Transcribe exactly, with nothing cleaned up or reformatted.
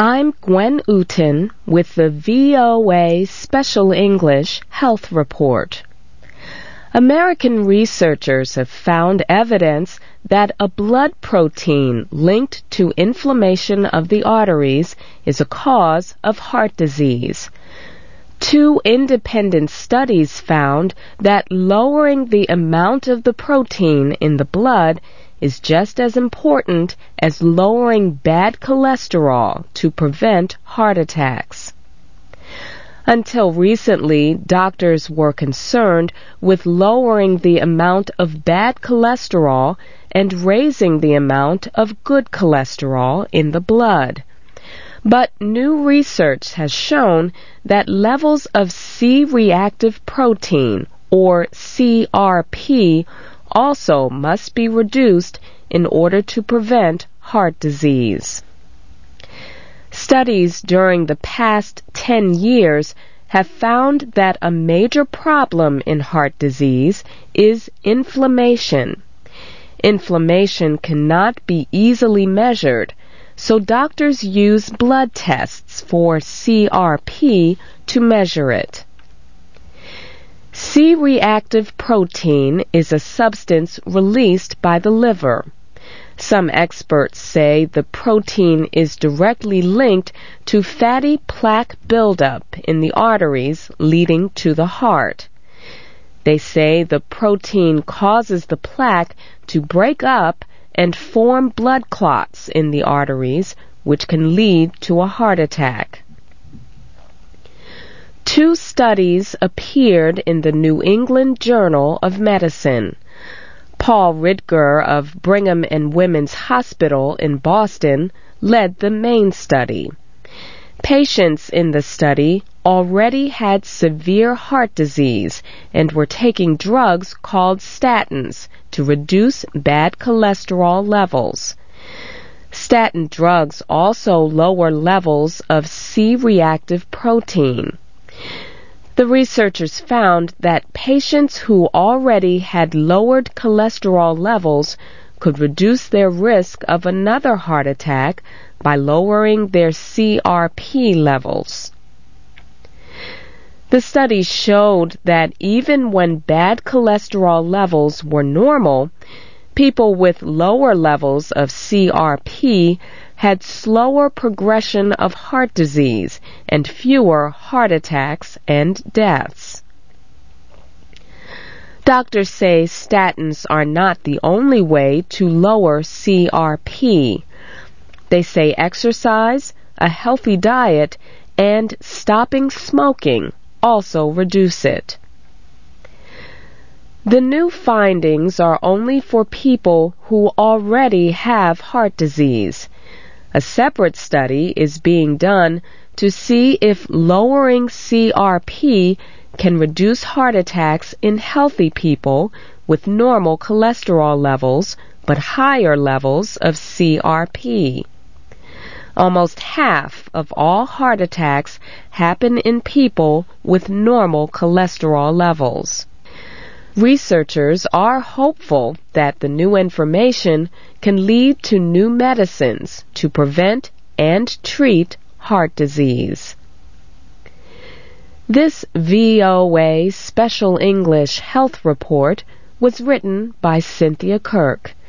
I'm Gwen Uten with the V O A Special English Health Report. American researchers have found evidence that a blood protein linked to inflammation of the arteries is a cause of heart disease. Two independent studies found that lowering the amount of the protein in the blood is just as important as lowering bad cholesterol to prevent heart attacks. Until recently, doctors were concerned with lowering the amount of bad cholesterol and raising the amount of good cholesterol in the blood. But new research has shown that levels of C-reactive protein, or C R P, also must be reduced in order to prevent heart disease. Studies during the past ten years have found that a major problem in heart disease is inflammation. Inflammation cannot be easily measured, so doctors use blood tests for C R P to measure it. C-reactive protein is a substance released by the liver. Some experts say the protein is directly linked to fatty plaque buildup in the arteries leading to the heart. They say the protein causes the plaque to break up and form blood clots in the arteries, which can lead to a heart attack. Two studies appeared in the New England Journal of Medicine. Paul Ridker of Brigham and Women's Hospital in Boston led the main study. Patients in the study already had severe heart disease and were taking drugs called statins to reduce bad cholesterol levels. Statin drugs also lower levels of C-reactive protein. The researchers found that patients who already had lowered cholesterol levels could reduce their risk of another heart attack by lowering their C R P levels. The study showed that even when bad cholesterol levels were normal, people with lower levels of C R P had slower progression of heart disease and fewer heart attacks and deaths. Doctors say statins are not the only way to lower C R P. They say exercise, a healthy diet, and stopping smoking also reduce it. The new findings are only for people who already have heart disease. A separate study is being done to see if lowering C R P can reduce heart attacks in healthy people with normal cholesterol levels but higher levels of C R P. Almost half of all heart attacks happen in people with normal cholesterol levels. Researchers are hopeful that the new information can lead to new medicines to prevent and treat heart disease. This V O A Special English Health Report was written by Cynthia Kirk.